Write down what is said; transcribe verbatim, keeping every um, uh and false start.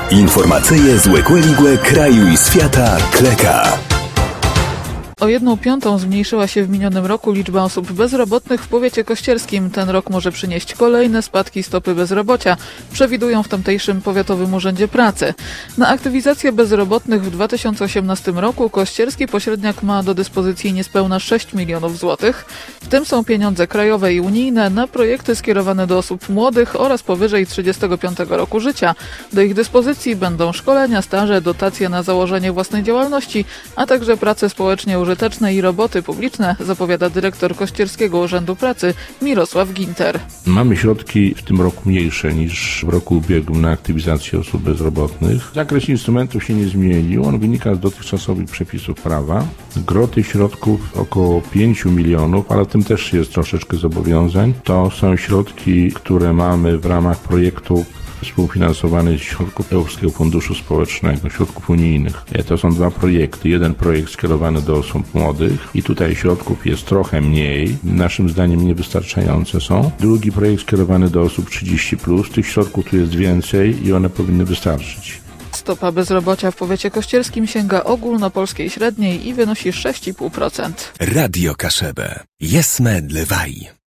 Informacyje z Łekłe kraju i świata Kleka. O jedną piątą zmniejszyła się w minionym roku liczba osób bezrobotnych w powiecie kościerskim. Ten rok może przynieść kolejne spadki stopy bezrobocia, przewidują w tamtejszym Powiatowym Urzędzie Pracy. Na aktywizację bezrobotnych w dwa tysiące osiemnastym roku kościerski pośredniak ma do dyspozycji niespełna sześć milionów złotych. W tym są pieniądze krajowe i unijne na projekty skierowane do osób młodych oraz powyżej trzydziestego piątego roku życia. Do ich dyspozycji będą szkolenia, staże, dotacje na założenie własnej działalności, a także prace społecznie użyteczne i roboty publiczne, zapowiada dyrektor Kościerskiego Urzędu Pracy Mirosław Ginter. Mamy środki w tym roku mniejsze niż w roku ubiegłym na aktywizację osób bezrobotnych. Zakres instrumentów się nie zmienił, on wynika z dotychczasowych przepisów prawa. Gros tych środków około pięciu milionów, ale w tym też jest troszeczkę zobowiązań. To są środki, które mamy w ramach projektów współfinansowany z środków Europejskiego Funduszu Społecznego, środków unijnych. To są dwa projekty. Jeden projekt skierowany do osób młodych i tutaj środków jest trochę mniej, naszym zdaniem niewystarczające są. Drugi projekt skierowany do osób trzydzieści plus. Tych środków tu jest więcej i one powinny wystarczyć. Stopa bezrobocia w powiecie kościerskim sięga ogólnopolskiej średniej i wynosi sześć i pół procent. Radio Kaszebę. Jesme dlewaj.